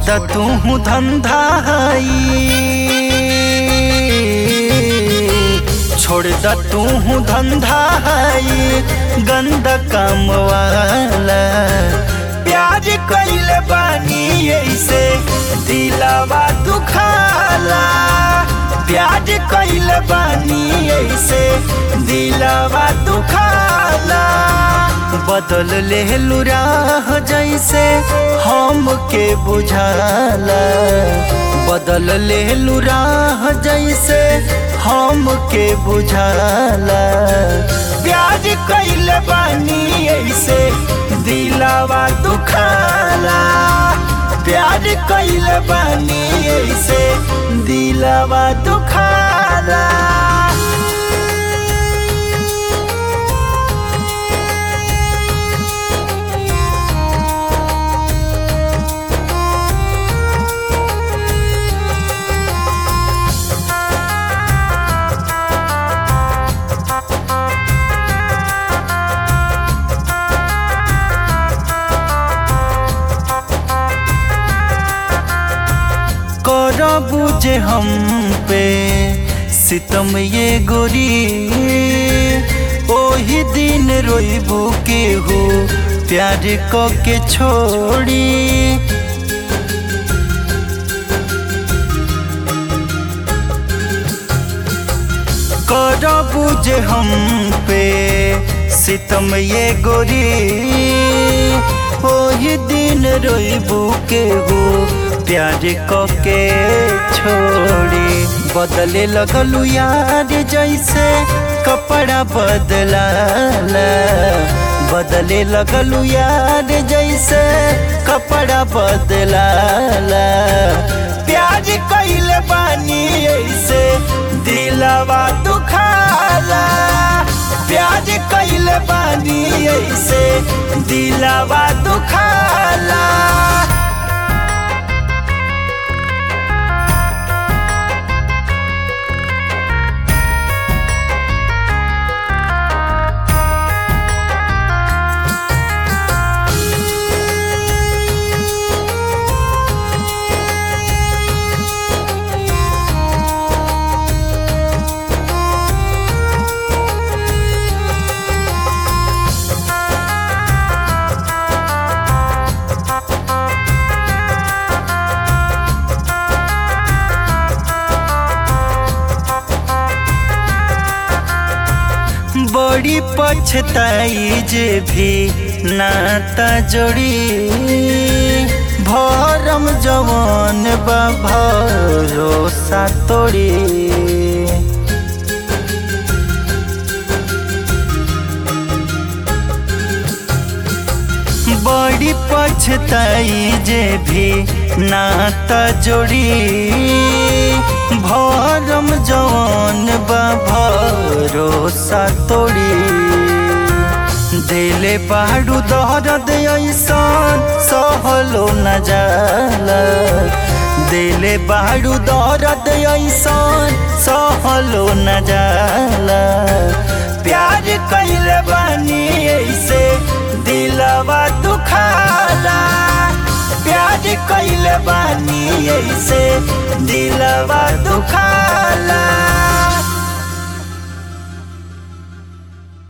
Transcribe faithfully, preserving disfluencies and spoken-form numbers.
द तू धंधा हई, छोड़ द तू धंधा हई गंदा काम वाला। प्यार कइले बानी ऐसे दिलवा दुखाला, प्यार कइले बानी ऐसे दिलवा दुखाला। बदल ले राह जैसे हमके बुझाला, बदल ले राह जैसे हमके बुझाला। प्यार कइले बानी ऐसे दिलवा दुखाला, प्यार कइले बानी ऐसे दिलवा दुखाला। बुझे हम पे सितम ये गोरी, ओही दिन रोइबू के हो प्यार को के छोड़ी। कर बुझे हम पे सितम ये गोरी, ओही दिन रोइबू के हो प्यार को के छोड़ी। बदले लगलू यार जैसे कपड़ा बदलाला, बदले लगलू यार जैसे कपड़ा बदलाला। प्यार कइले बानी ऐसे दिलवा दुखाला, प्यार कइले बानी ऐसे दिलवा दुखाला। बड़ी पछताई जे भी नाता जोड़ी, भरम जवान बा भरोसा तोड़ी। बड़ी पछताई जे भी नाता जोड़ी, भरम जवान बा भरोसा तोड़ी। दिले बाड़ू दर्द ऐसन सहलो न जाला, दिले बाड़ू दर्द ऐसन सहलो न जाला। प्यार कइले बानी ऐसे दिलवा दुखाला, प्यार कइले बानी ऐसे दिलवा दुखाला।